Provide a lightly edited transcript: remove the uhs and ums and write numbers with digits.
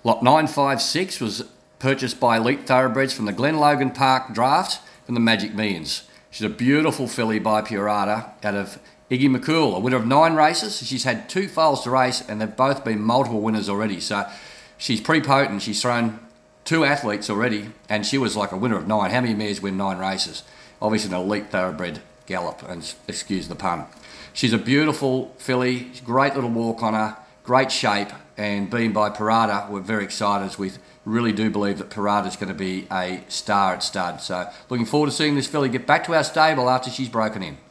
Lot 956 was purchased by Elite Thoroughbreds from the Glen Logan Park draft from the Magic Millions. She's a beautiful filly by Purata out of Iggy McCool, a winner of 9 races. She's had 2 foals to race and they've both been multiple winners already. So she's pretty potent. She's thrown 2 athletes already and she was like a winner of 9. How many mares win 9 races? Obviously an Elite Thoroughbred gallop, and excuse the pun. She's a beautiful filly, great little walk on her, great shape, and being by Purata, we're very excited as we really do believe that Purata is going to be a star at stud. So looking forward to seeing this filly get back to our stable after she's broken in.